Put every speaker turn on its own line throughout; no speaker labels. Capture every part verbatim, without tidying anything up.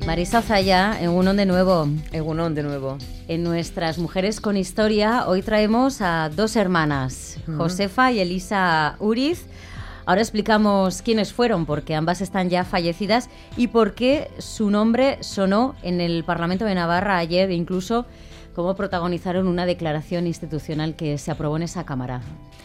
Marisa Zaya, Egunon de nuevo.
Egunon de nuevo.
En nuestras Mujeres con Historia, hoy traemos a dos hermanas, uh-huh. Josefa y Elisa Uriz. Ahora explicamos quiénes fueron, porque ambas están ya fallecidas, y por qué su nombre sonó en el Parlamento de Navarra ayer, e incluso cómo protagonizaron una declaración institucional que se aprobó en esa Cámara.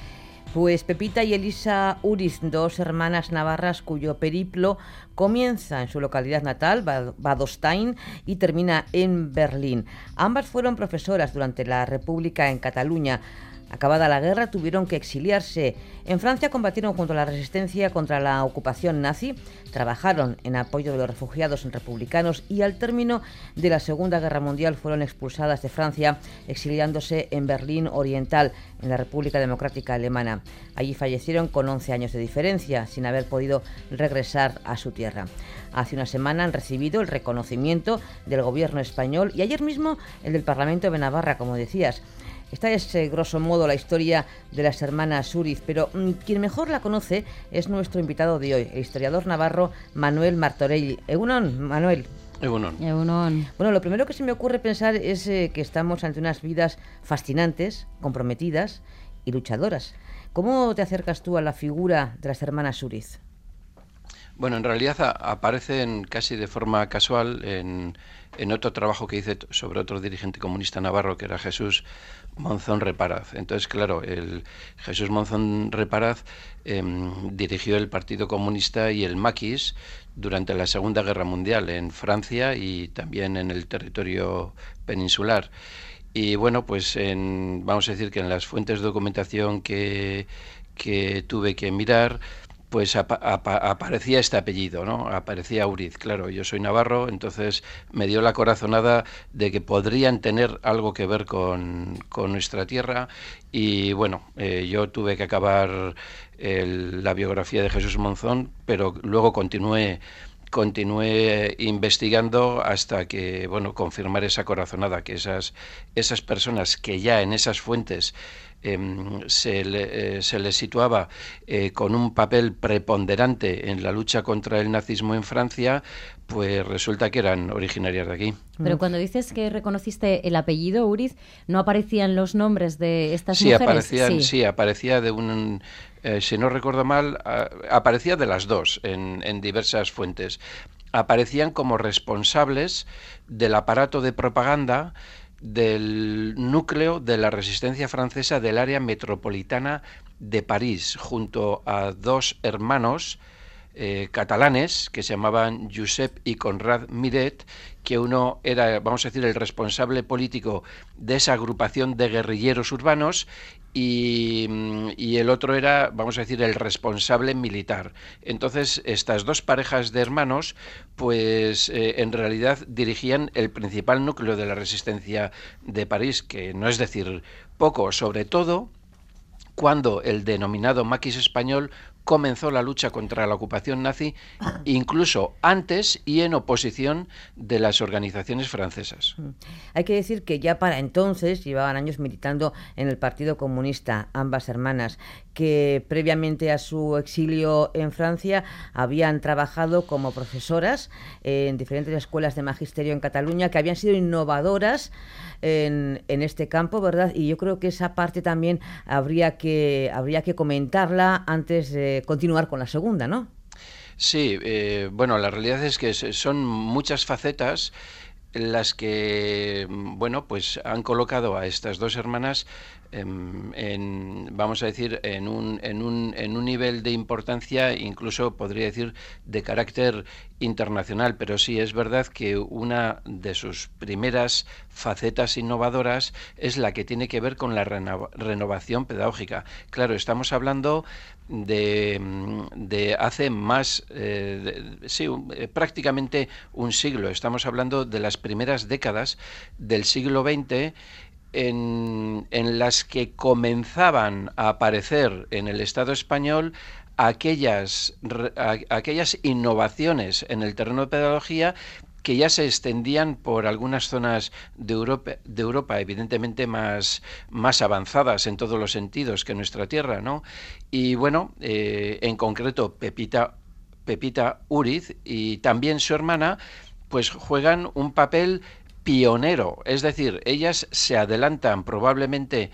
Pues Pepita y Elisa Uriz, dos hermanas navarras cuyo periplo comienza en su localidad natal, Bad Ostaín, y termina en Berlín. Ambas fueron profesoras durante la República en Cataluña. Acabada la guerra, tuvieron que exiliarse. En Francia combatieron junto a la resistencia contra la ocupación nazi, trabajaron en apoyo de los refugiados republicanos y al término de la Segunda Guerra Mundial fueron expulsadas de Francia, exiliándose en Berlín Oriental, en la República Democrática Alemana. Allí fallecieron con once años de diferencia, sin haber podido regresar a su tierra. Hace una semana han recibido el reconocimiento del gobierno español y ayer mismo el del Parlamento de Navarra, como decías. Esta es, eh, grosso modo, la historia de las hermanas Uriz, pero mmm, quien mejor la conoce es nuestro invitado de hoy, el historiador navarro Manuel Martorell. Egunon, Manuel.
Egunon.
Egunon.
Bueno, lo primero que se me ocurre pensar es eh, que estamos ante unas vidas fascinantes, comprometidas y luchadoras. ¿Cómo te acercas tú a la figura de las hermanas Uriz?
Bueno, en realidad a, aparecen casi de forma casual en, en otro trabajo que hice sobre otro dirigente comunista navarro, que era Jesús Monzón Reparaz. Entonces, claro, el Jesús Monzón Reparaz eh, dirigió el Partido Comunista y el maquis durante la Segunda Guerra Mundial en Francia y también en el territorio peninsular. Y bueno, pues en, vamos a decir que en las fuentes de documentación que, que tuve que mirar, pues apa, apa, aparecía este apellido, ¿no? Aparecía Uriz. Claro, yo soy navarro, entonces me dio la corazonada de que podrían tener algo que ver con, con nuestra tierra. Y bueno, eh, yo tuve que acabar el, la biografía de Jesús Monzón, pero luego continué continué investigando hasta que, bueno, confirmar esa corazonada, que esas, esas personas que ya en esas fuentes eh, se, le, eh, se les situaba eh, con un papel preponderante en la lucha contra el nazismo en Francia, pues resulta que eran originarias de aquí.
Pero cuando dices que reconociste el apellido Uriz, ¿no aparecían los nombres de estas
sí,
mujeres?
Aparecían,
sí,
sí, aparecía de un... Eh, si no recuerdo mal, a, aparecía de las dos en, en diversas fuentes. Aparecían como responsables del aparato de propaganda del núcleo de la resistencia francesa del área metropolitana de París, junto a dos hermanos eh, catalanes que se llamaban Josep y Conrad Miret, que uno era, vamos a decir, el responsable político de esa agrupación de guerrilleros urbanos y, y el otro era, vamos a decir, el responsable militar. Entonces, estas dos parejas de hermanos, pues eh, en realidad dirigían el principal núcleo de la resistencia de París, que no es decir poco, sobre todo cuando el denominado maquis español comenzó la lucha contra la ocupación nazi, incluso antes y en oposición de las organizaciones francesas.
Hay que decir que ya para entonces llevaban años militando en el Partido Comunista, ambas hermanas, que previamente a su exilio en Francia habían trabajado como profesoras en diferentes escuelas de magisterio en Cataluña, que habían sido innovadoras en, en este campo, ¿verdad? Y yo creo que esa parte también habría que, habría que comentarla antes de continuar con la segunda, ¿no?
Sí, eh, bueno, la realidad es que son muchas facetas las que, bueno, pues han colocado a estas dos hermanas en, en vamos a decir, en un, en un, en un nivel de importancia, incluso podría decir de carácter internacional, pero sí es verdad que una de sus primeras facetas innovadoras es la que tiene que ver con la reno- renovación pedagógica. Claro, estamos hablando de, de hace más, eh, de, sí, un, eh, prácticamente un siglo. Estamos hablando de las primeras décadas del siglo veinte, en, en las que comenzaban a aparecer en el Estado español aquellas, a, aquellas innovaciones en el terreno de pedagogía que ya se extendían por algunas zonas de Europa, de Europa evidentemente más, más avanzadas en todos los sentidos que nuestra tierra, ¿no? Y bueno, eh, en concreto Pepita, Pepita Uriz y también su hermana, pues juegan un papel pionero, es decir, ellas se adelantan probablemente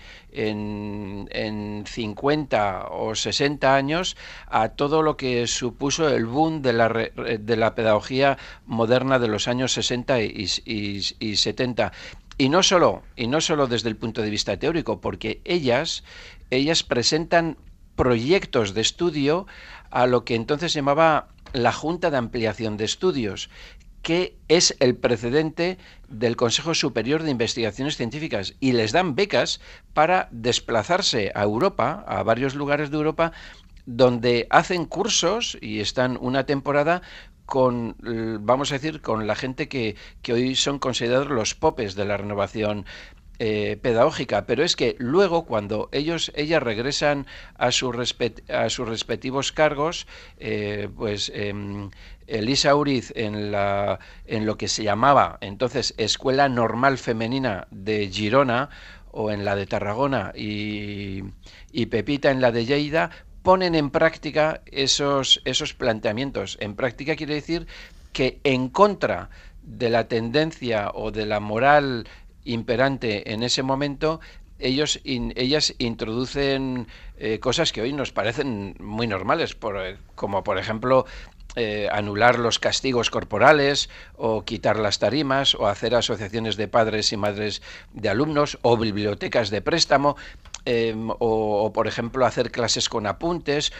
en, en cincuenta o sesenta años a todo lo que supuso el boom de la, de la pedagogía moderna de los años sesenta y, y, y setenta. Y no solo, y no solo desde el punto de vista teórico, porque ellas, ellas presentan proyectos de estudio a lo que entonces se llamaba la Junta de Ampliación de Estudios, que es el precedente del Consejo Superior de Investigaciones Científicas, y les dan becas para desplazarse a Europa, a varios lugares de Europa, donde hacen cursos y están una temporada con, vamos a decir, con la gente que, que hoy son considerados los popes de la renovación Eh, pedagógica, pero es que luego cuando ellos ellas regresan a, su respet, a sus respectivos cargos, eh, pues eh, Elisa Úriz en, la, en lo que se llamaba entonces Escuela Normal Femenina de Girona, o en la de Tarragona, y, y Pepita en la de Lleida, ponen en práctica esos, esos planteamientos. En práctica quiere decir que en contra de la tendencia o de la moral imperante en ese momento, ellos in, ellas introducen eh, cosas que hoy nos parecen muy normales, por, como por ejemplo eh, anular los castigos corporales, o quitar las tarimas, o hacer asociaciones de padres y madres de alumnos, o bibliotecas de préstamo, eh, o, o por ejemplo hacer clases con apuntes,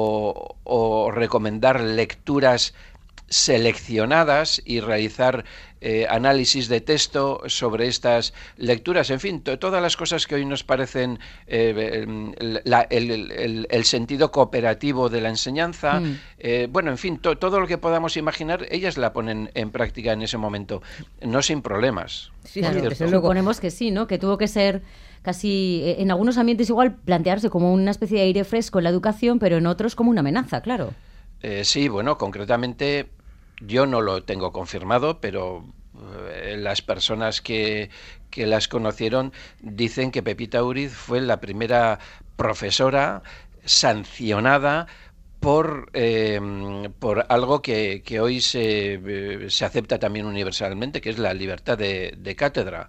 o, o recomendar lecturas seleccionadas y realizar eh, análisis de texto sobre estas lecturas, en fin, to todas las cosas que hoy nos parecen eh, la, el, el, el sentido cooperativo de la enseñanza, mm. eh, bueno, en fin, to todo lo que podamos imaginar, ellas la ponen en práctica en ese momento, no sin problemas.
Sí, claro, desde luego. Suponemos que sí, ¿no? Que tuvo que ser casi, en algunos ambientes igual, plantearse como una especie de aire fresco en la educación, pero en otros como una amenaza, claro.
Eh, sí, bueno, concretamente yo no lo tengo confirmado, pero eh, las personas que, que las conocieron dicen que Pepita Úriz fue la primera profesora sancionada por, eh, por algo que, que hoy se, eh, se acepta también universalmente, que es la libertad de, de cátedra.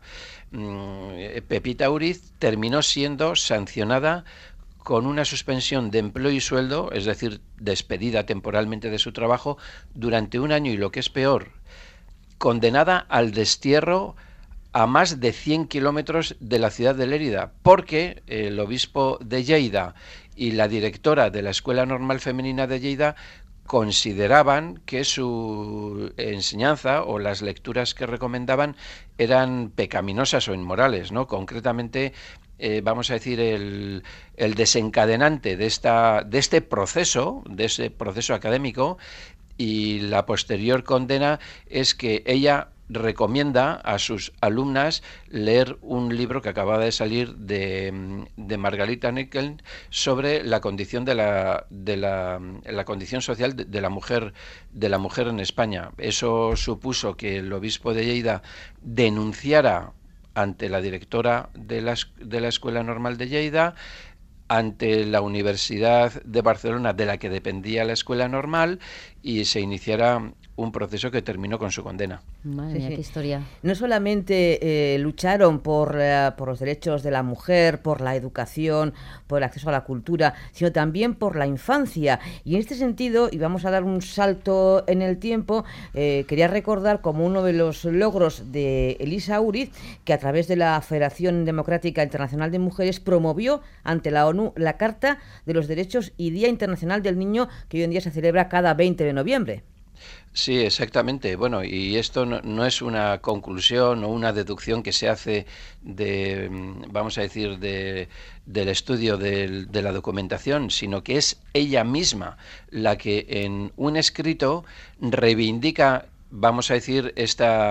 Mm, Pepita Úriz terminó siendo sancionada con una suspensión de empleo y sueldo, es decir, despedida temporalmente de su trabajo durante un año, y lo que es peor, condenada al destierro a más de cien kilómetros de la ciudad de Lérida, porque el obispo de Lleida y la directora de la Escuela Normal Femenina de Lleida consideraban que su enseñanza o las lecturas que recomendaban eran pecaminosas o inmorales, ¿no? Concretamente, eh, vamos a decir, el, el desencadenante de esta de este proceso, de ese proceso académico, y la posterior condena es que ella recomienda a sus alumnas leer un libro que acababa de salir de, de Margarita Nickel sobre la condición de la, de la, la condición social de, de la mujer de la mujer en España. Eso supuso que el obispo de Lleida denunciara ante la directora de la, de la Escuela Normal de Lleida, ante la Universidad de Barcelona, de la que dependía la Escuela Normal, y se iniciara un proceso que terminó con su condena.
Madre mía, sí, sí. Qué historia.
No solamente eh, lucharon por, uh, por los derechos de la mujer, por la educación, por el acceso a la cultura, sino también por la infancia. Y en este sentido, y vamos a dar un salto en el tiempo, eh, quería recordar como uno de los logros de Elisa Úriz, que a través de la Federación Democrática Internacional de Mujeres promovió ante la ONU la Carta de los Derechos y Día Internacional del Niño, que hoy en día se celebra cada veinte de noviembre.
Sí, exactamente. Bueno, y esto no, no es una conclusión o una deducción que se hace de, vamos a decir, de, del estudio de, de la documentación, sino que es ella misma la que en un escrito reivindica, vamos a decir, esta...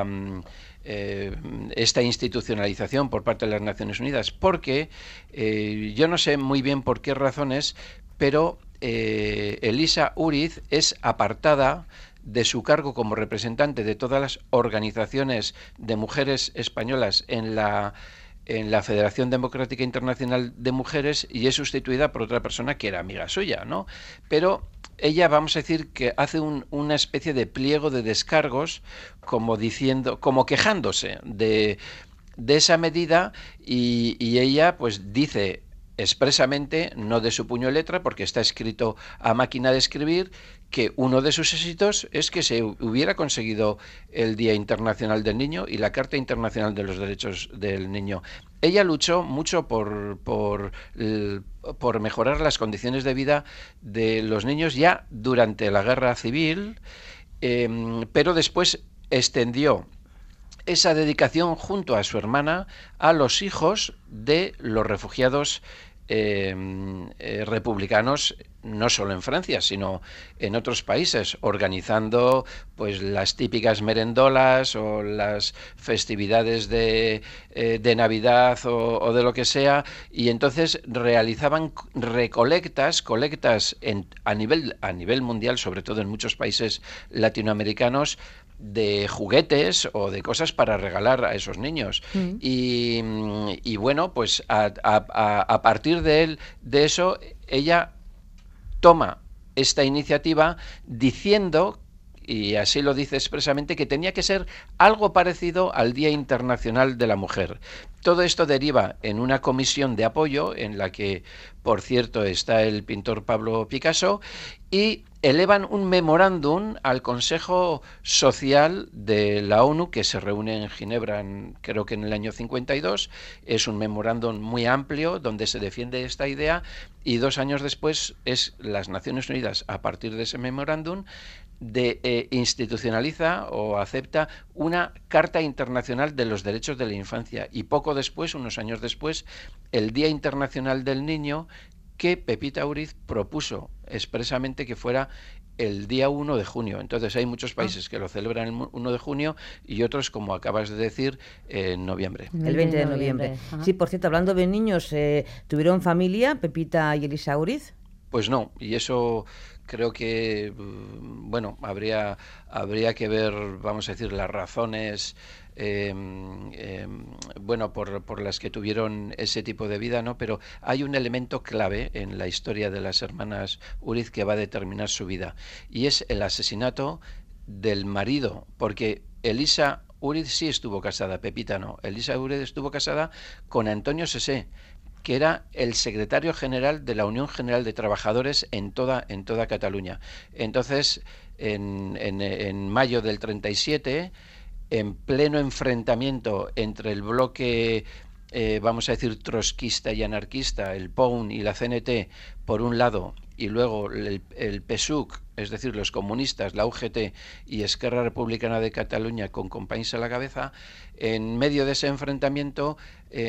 Eh, esta institucionalización por parte de las Naciones Unidas, porque eh, yo no sé muy bien por qué razones, pero eh, Elisa Úriz es apartada de su cargo como representante de todas las organizaciones de mujeres españolas en la en la Federación Democrática Internacional de Mujeres y es sustituida por otra persona que era amiga suya, ¿no? Pero ella, vamos a decir, que hace un, una especie de pliego de descargos, como diciendo, como quejándose de, de esa medida, y, y ella pues dice expresamente, no de su puño y letra, porque está escrito a máquina de escribir, que uno de sus éxitos es que se hubiera conseguido el Día Internacional del Niño y la Carta Internacional de los Derechos del Niño. Ella luchó mucho por, por, por mejorar las condiciones de vida de los niños ya durante la Guerra Civil, eh, pero después extendió esa dedicación junto a su hermana a los hijos de los refugiados eh, eh, republicanos, no solo en Francia, sino en otros países, organizando pues las típicas merendolas o las festividades de, eh, de Navidad o, o de lo que sea, y entonces realizaban recolectas, colectas en, a nivel, a nivel mundial, sobre todo en muchos países latinoamericanos, de juguetes o de cosas para regalar a esos niños. Mm. Y, y bueno, pues a, a, a partir de él, de eso, ella toma esta iniciativa diciendo, y así lo dice expresamente, que tenía que ser algo parecido al Día Internacional de la Mujer. Todo esto deriva en una comisión de apoyo en la que, por cierto, está el pintor Pablo Picasso, y elevan un memorándum al Consejo Social de la ONU, que se reúne en Ginebra, en, creo que en el año cincuenta y dos. Es un memorándum muy amplio donde se defiende esta idea, y dos años después es las Naciones Unidas, a partir de ese memorándum, de eh, institucionaliza o acepta una Carta Internacional de los Derechos de la Infancia, y poco después, unos años después, el Día Internacional del Niño, que Pepita Uriz propuso expresamente que fuera el día uno de junio. Entonces hay muchos países que lo celebran el uno de junio y otros, como acabas de decir, en noviembre.
El veinte de noviembre. Sí, por cierto, hablando de niños, eh, ¿tuvieron familia Pepita y Elisa Uriz?
Pues no, y eso creo que, bueno, habría, habría que ver, vamos a decir, las razones eh, eh, bueno, por, por las que tuvieron ese tipo de vida, ¿no? Pero hay un elemento clave en la historia de las hermanas Uriz que va a determinar su vida, y es el asesinato del marido, porque Elisa Uriz sí estuvo casada, Pepita no. Elisa Uriz estuvo casada con Antonio Sesé, que era el secretario general de la Unión General de Trabajadores en toda, en toda Cataluña. Entonces, en, en, en mayo del treinta y siete, en pleno enfrentamiento entre el bloque, eh, vamos a decir, trotskista y anarquista, el P O U N y la C N T, por un lado, y luego el, el P S U C, es decir, los comunistas, la U G T y Esquerra Republicana de Cataluña con Companys a la cabeza, en medio de ese enfrentamiento, eh,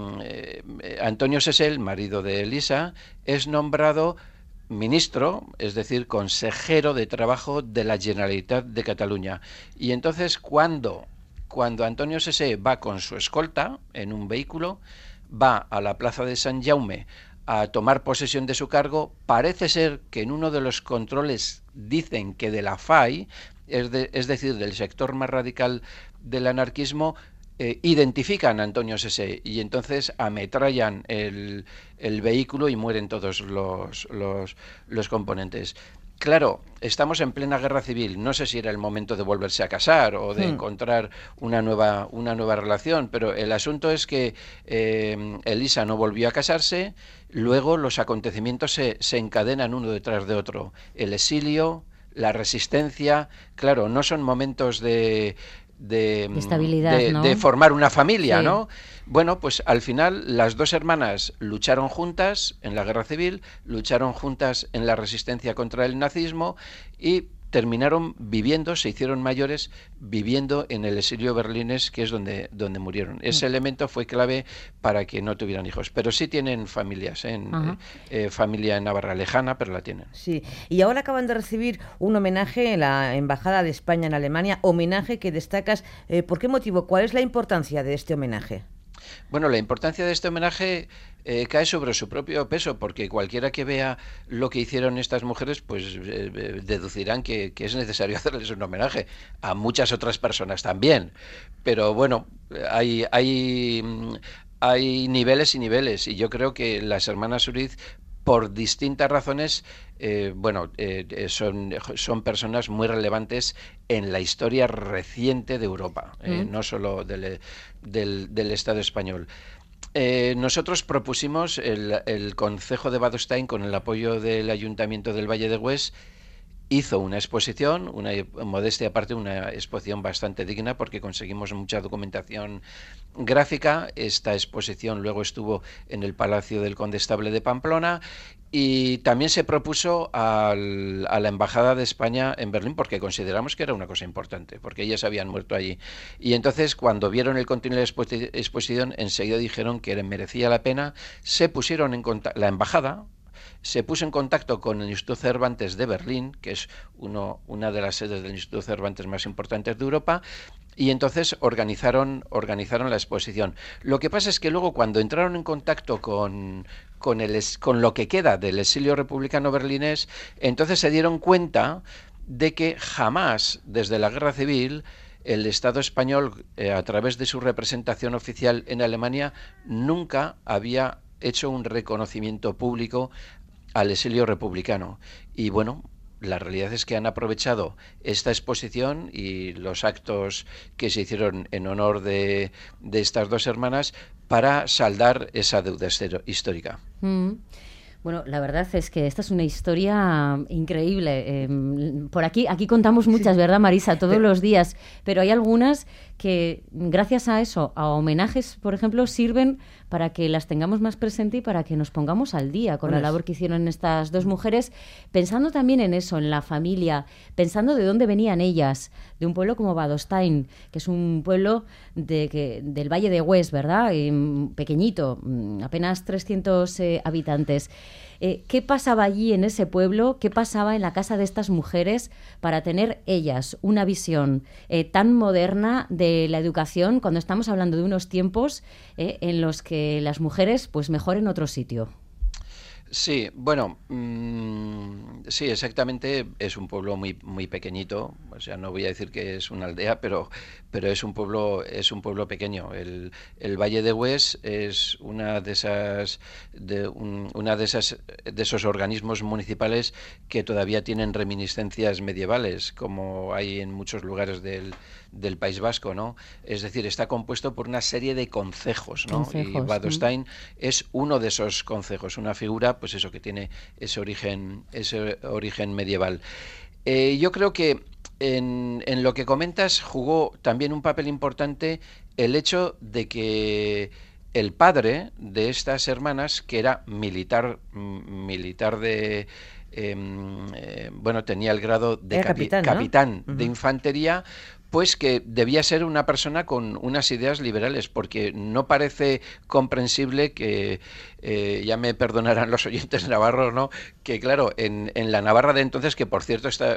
eh, Antonio Sesel, marido de Elisa, es nombrado ministro, es decir, consejero de trabajo de la Generalitat de Cataluña. Y entonces, cuando, cuando Antonio Sesé va con su escolta en un vehículo, va a la plaza de Sant Jaume a tomar posesión de su cargo, parece ser que en uno de los controles dicen que de la F A I, es, de, es decir, del sector más radical del anarquismo, eh, identifican a Antonio Sesé y entonces ametrallan el, el vehículo y mueren todos los, los, los componentes. Claro, estamos en plena guerra civil, no sé si era el momento de volverse a casar o de hmm. encontrar una nueva, una nueva relación, pero el asunto es que eh, Elisa no volvió a casarse, luego los acontecimientos se, se encadenan uno detrás de otro, el exilio, la resistencia, claro, no son momentos de... De,
de estabilidad,
de,
¿no?
de formar una familia,
sí.
¿no? Bueno, pues al final las dos hermanas lucharon juntas en la guerra civil, lucharon juntas en la resistencia contra el nazismo y terminaron viviendo, se hicieron mayores viviendo en el exilio berlinés, que es donde, donde murieron. Ese mm. elemento fue clave para que no tuvieran hijos. Pero sí tienen familias, ¿eh? en, eh, eh, familia en Navarra, lejana, pero la tienen.
Sí, y ahora acaban de recibir un homenaje en la Embajada de España en Alemania, homenaje que destacas. Eh, ¿Por qué motivo? ¿Cuál es la importancia de este homenaje?
Bueno, la importancia de este homenaje eh, cae sobre su propio peso, porque cualquiera que vea lo que hicieron estas mujeres, pues eh, deducirán que, que es necesario hacerles un homenaje. A muchas otras personas también. Pero bueno, hay... hay hay niveles y niveles, y yo creo que las hermanas Uriz, por distintas razones, eh, bueno, eh, son, son personas muy relevantes en la historia reciente de Europa, eh, mm. no solo del, del, del Estado español. Eh, nosotros propusimos el, el Concejo de Badostein, con el apoyo del Ayuntamiento del Valle de Hues, hizo una exposición, una modestia aparte, una exposición bastante digna, porque conseguimos mucha documentación gráfica. Esta exposición luego estuvo en el Palacio del Condestable de Pamplona, y también se propuso al, a la Embajada de España en Berlín, porque consideramos que era una cosa importante, porque ellas habían muerto allí. Y entonces, cuando vieron el contenido de la exposición, enseguida dijeron que merecía la pena. Se pusieron en contacto, la Embajada se puso en contacto con el Instituto Cervantes de Berlín, que es uno, una de las sedes del Instituto Cervantes más importantes de Europa, y entonces organizaron, organizaron la exposición. Lo que pasa es que luego, cuando entraron en contacto con, con, el, con lo que queda del exilio republicano berlinés, entonces se dieron cuenta de que jamás, desde la Guerra Civil, el Estado español, eh, a través de su representación oficial en Alemania, nunca había hecho un reconocimiento público al exilio republicano. Y bueno, la realidad es que han aprovechado esta exposición y los actos que se hicieron en honor de, de estas dos hermanas para saldar esa deuda histórica.
Mm. Bueno, la verdad es que esta es una historia increíble. Eh, por aquí, aquí contamos muchas, ¿verdad, Marisa? Todos los días. Pero hay algunas que, gracias a eso, a homenajes, por ejemplo, sirven para que las tengamos más presente y para que nos pongamos al día con bueno, la labor que hicieron estas dos mujeres, pensando también en eso, en la familia, pensando de dónde venían ellas, de un pueblo como Badostein, que es un pueblo de, que, del Valle de Hues, ¿verdad? Eh, pequeñito, apenas trescientos eh, habitantes. Eh, ¿Qué pasaba allí en ese pueblo? ¿Qué pasaba en la casa de estas mujeres para tener ellas una visión eh, tan moderna de la educación, cuando estamos hablando de unos tiempos eh, en los que las mujeres pues mejor en otro sitio?
Sí, bueno, mmm, sí, exactamente, es un pueblo muy muy pequeñito, o sea, no voy a decir que es una aldea, pero pero es un pueblo es un pueblo pequeño. El, el Valle de Hues es una de esas de un, una de esas de esos organismos municipales que todavía tienen reminiscencias medievales, como hay en muchos lugares del del País Vasco, ¿no? Es decir, está compuesto por una serie de concejos, ¿no? Concejos, y Badostein ¿sí? es uno de esos concejos, una figura, pues eso, que tiene ese origen, ese origen medieval. Eh, yo creo que en, en lo que comentas jugó también un papel importante el hecho de que el padre de estas hermanas, que era militar, militar de... Eh, eh, bueno, tenía el grado de capi capitán, ¿no? capitán uh-huh. de infantería, pues que debía ser una persona con unas ideas liberales, porque no parece comprensible que, eh, ya me perdonarán los oyentes navarros, ¿no? Que claro, en, en la Navarra de entonces, que por cierto está,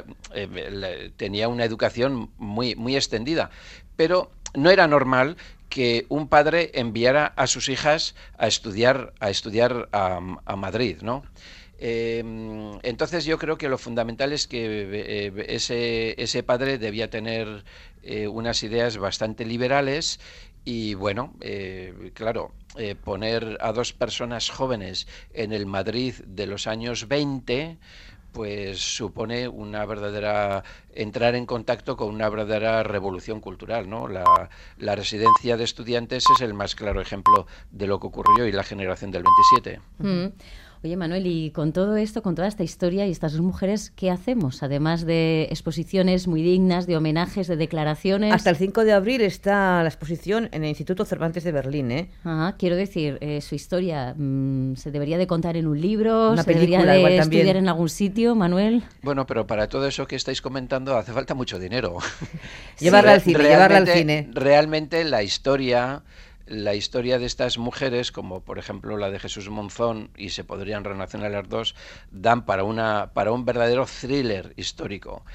eh, tenía una educación muy, muy extendida, pero no era normal que un padre enviara a sus hijas a estudiar, a, estudiar a, a Madrid, ¿no? Eh, entonces yo creo que lo fundamental es que eh, ese, ese padre debía tener eh, unas ideas bastante liberales y bueno, eh, claro, eh, poner a dos personas jóvenes en el Madrid de los años veinte pues supone una verdadera entrar en contacto con una verdadera revolución cultural, ¿no? La, la residencia de estudiantes es el más claro ejemplo de lo que ocurrió y la generación del veintisiete.
Mm. Oye, Manuel, y con todo esto, con toda esta historia y estas dos mujeres, ¿qué hacemos? Además de exposiciones muy dignas, de homenajes, de declaraciones.
Hasta el cinco de abril está la exposición en el Instituto Cervantes de Berlín, ¿eh?
Ah, quiero decir, eh, su historia mmm, se debería de contar en un libro,
Una
se
película,
debería de
igual
estudiar
también.
en algún sitio, Manuel.
Bueno, pero para todo eso que estáis comentando hace falta mucho dinero.
Llevarla
sí.
al cine,
realmente,
llevarla al cine.
Realmente la historia... La historia de estas mujeres, como por ejemplo la de Jesús Monzón, y se podrían relacionar las dos, dan para una para un verdadero thriller histórico.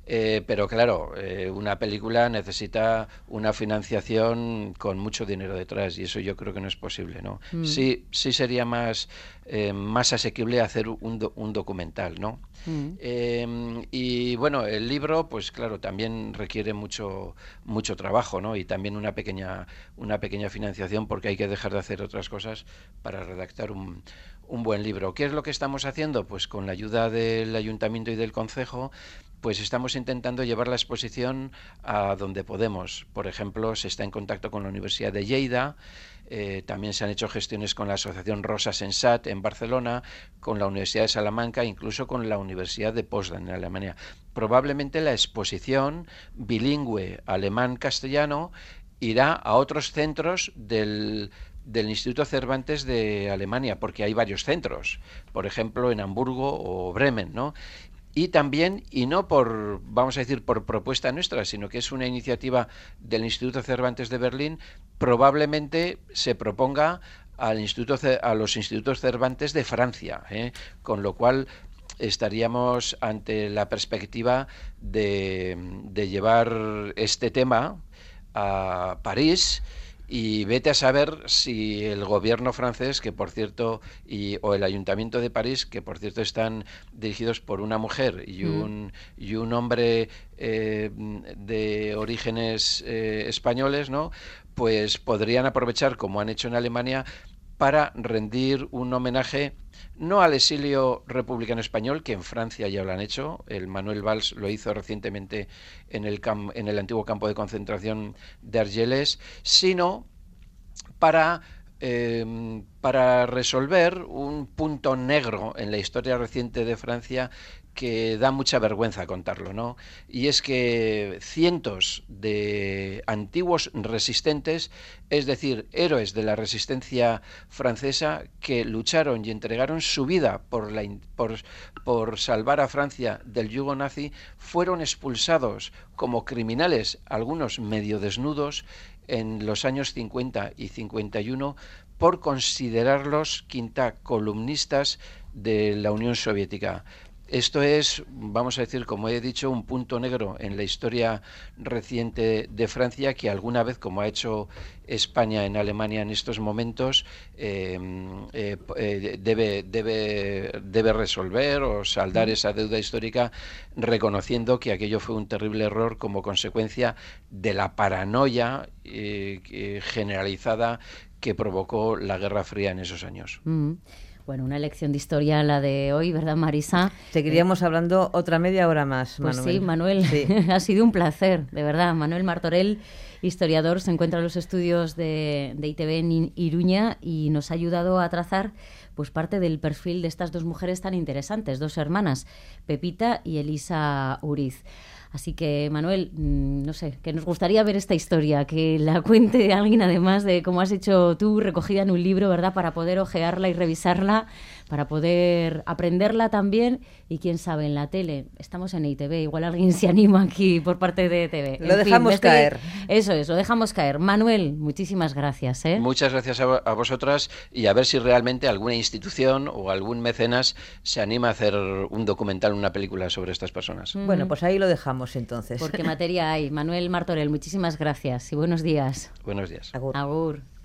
Eh, pero claro, eh, una película necesita una financiación con mucho dinero detrás y eso yo creo que no es posible, ¿no? Mm. Sí, sí sería más, eh, más asequible hacer un, do, un documental, ¿no? Mm. Eh, y bueno, el libro, pues claro, también requiere mucho, mucho trabajo, ¿no? Y también una pequeña, una pequeña financiación porque hay que dejar de hacer otras cosas para redactar un, un buen libro. ¿Qué es lo que estamos haciendo? Pues con la ayuda del Ayuntamiento y del Concejo, pues estamos intentando llevar la exposición a donde podemos. Por ejemplo, se está en contacto con la Universidad de Lleida, eh, también se han hecho gestiones con la Asociación Rosa Sensat en Barcelona, con la Universidad de Salamanca, incluso con la Universidad de Potsdam en Alemania. Probablemente la exposición bilingüe alemán-castellano irá a otros centros del del Instituto Cervantes de Alemania, porque hay varios centros, por ejemplo en Hamburgo o Bremen, ¿no? Y también, y no por, vamos a decir, por propuesta nuestra, sino que es una iniciativa del Instituto Cervantes de Berlín, probablemente se proponga al instituto, a los institutos Cervantes de Francia, ¿eh? Con lo cual estaríamos ante la perspectiva de, de llevar este tema a París. Y vete a saber si el gobierno francés, que por cierto, y, o el Ayuntamiento de París, que por cierto están dirigidos por una mujer y un, mm. y un hombre eh, de orígenes eh, españoles, ¿no? Pues podrían aprovechar, como han hecho en Alemania, para rendir un homenaje no al exilio republicano español, que en Francia ya lo han hecho, el Manuel Valls lo hizo recientemente en el, cam- en el antiguo campo de concentración de Argelès, sino para, eh, para resolver un punto negro en la historia reciente de Francia que da mucha vergüenza contarlo, ¿no? Y es que cientos de antiguos resistentes, es decir, héroes de la resistencia francesa que lucharon y entregaron su vida por, la, por, por salvar a Francia del yugo nazi, fueron expulsados como criminales, algunos medio desnudos, en los años cincuenta y cincuenta y uno por considerarlos, quinta, columnistas de la Unión Soviética. Esto es, vamos a decir, como he dicho, un punto negro en la historia reciente de Francia que alguna vez, como ha hecho España en Alemania en estos momentos, eh, eh, eh, debe, debe, debe resolver o saldar esa deuda histórica, reconociendo que aquello fue un terrible error como consecuencia de la paranoia eh, generalizada que provocó la Guerra Fría en esos años.
Mm. Bueno, una lección de historia la de hoy, ¿verdad, Marisa?
Seguiríamos eh, hablando otra media hora más,
Manuel. Pues sí,
Manuel,
sí. Ha sido un placer, de verdad. Manuel Martorell, historiador, se encuentra en los estudios de, de I T V en Iruña y nos ha ayudado a trazar pues parte del perfil de estas dos mujeres tan interesantes, dos hermanas, Pepita y Elisa Uriz. Así que, Manuel, no sé, que nos gustaría ver esta historia, que la cuente alguien además de cómo has hecho tú, recogida en un libro, ¿verdad?, para poder ojearla y revisarla, para poder aprenderla también y, quién sabe, en la tele. Estamos en I T V, igual alguien se anima aquí por parte de E T V.
Lo en dejamos fin, caer.
Eso es, lo dejamos caer. Manuel, muchísimas gracias. ¿eh?
Muchas gracias a, a vosotras y a ver si realmente alguna institución o algún mecenas se anima a hacer un documental, una película sobre estas personas.
Mm. Bueno, pues ahí lo dejamos entonces.
Porque materia hay. Manuel Martorell, muchísimas gracias y buenos días.
Buenos días.
Agur.
Agur.